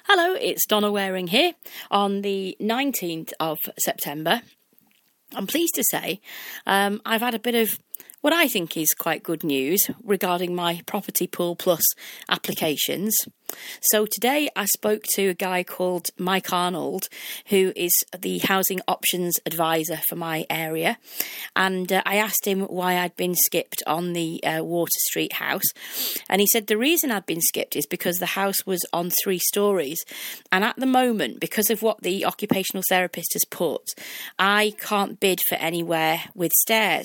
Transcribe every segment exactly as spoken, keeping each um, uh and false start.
Hello, it's Donna Waring here on the nineteenth of September. I'm pleased to say um, I've had a bit of what I think is quite good news regarding my Property Pool Plus applications. So today I spoke to a guy called Mike Arnold, who is the housing options advisor for my area, and uh, I asked him why I'd been skipped on the uh, Water Street house, and he said the reason I'd been skipped is because the house was on three stories, and at the moment, because of what the occupational therapist has put, I can't bid for anywhere with stairs.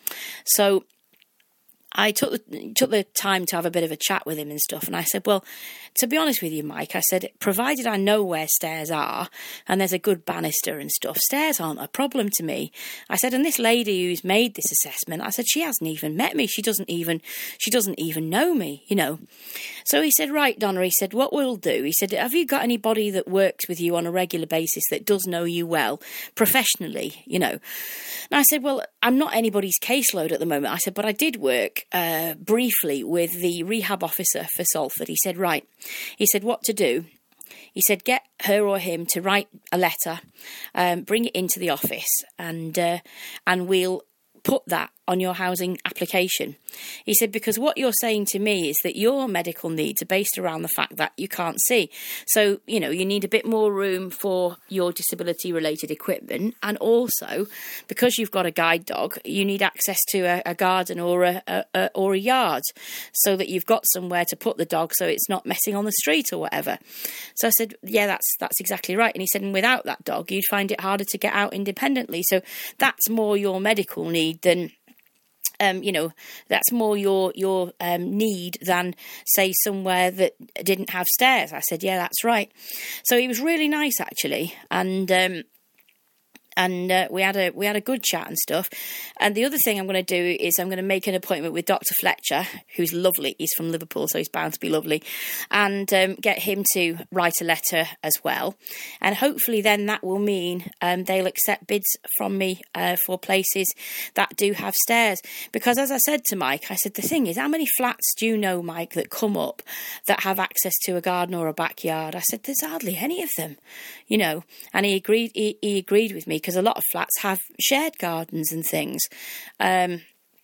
So I took the, took the time to have a bit of a chat with him and stuff, and I said, well, to be honest with you, Mike, I said, provided I know where stairs are and there's a good banister and stuff, stairs aren't a problem to me. I said, and this lady who's made this assessment, I said, she hasn't even met me. She doesn't even, she doesn't even know me, you know. So he said, right, Donna, he said, what we'll do, he said, have you got anybody that works with you on a regular basis that does know you well, professionally, you know? And I said, well, I'm not anybody's caseload at the moment. I said, but I did work uh, briefly with the rehab officer for Salford. He said, right. He said, what to do? He said, get her or him to write a letter, um, bring it into the office, and uh, and we'll put that on your housing application. He said, because what you're saying to me is that your medical needs are based around the fact that you can't see. So, you know, you need a bit more room for your disability-related equipment. And also, because you've got a guide dog, you need access to a, a garden or a, a, a or a yard so that you've got somewhere to put the dog so it's not messing on the street or whatever. So I said, yeah, that's that's exactly right. And he said, and without that dog, you'd find it harder to get out independently. So that's more your medical need than... Um, you know, that's more your your um, need than, say, somewhere that didn't have stairs. I said, yeah, that's right. So he was really nice, actually, and um, and uh, we had a we had a good chat and stuff. And the other thing I'm going to do is I'm going to make an appointment with Doctor Fletcher, who's lovely. He's from Liverpool, so he's bound to be lovely, and um, get him to write a letter as well. And hopefully then that will mean um, they'll accept bids from me uh, for places that do have stairs. Because as I said to Mike, I said, the thing is, how many flats do you know, Mike, that come up that have access to a garden or a backyard? I said, there's hardly any of them, you know. And he agreed. He, he agreed with me, because a lot of flats have shared gardens and things. Um,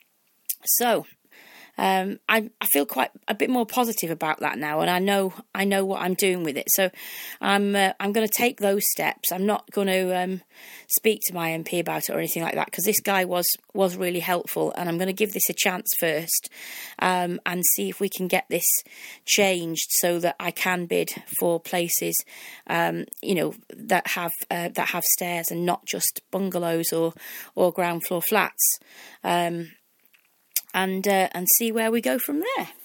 so um, I, I feel quite a bit more positive about that now, and I know I know what I'm doing with it. So I'm uh, I'm going to take those steps. I'm not going to um, speak to my M P about it or anything like that, because this guy was was really helpful, and I'm going to give this a chance first um, and see if we can get this changed so that I can bid for places, um, you know, that have uh, that have stairs and not just bungalows or or ground floor flats. Um, and uh, and see where we go from there.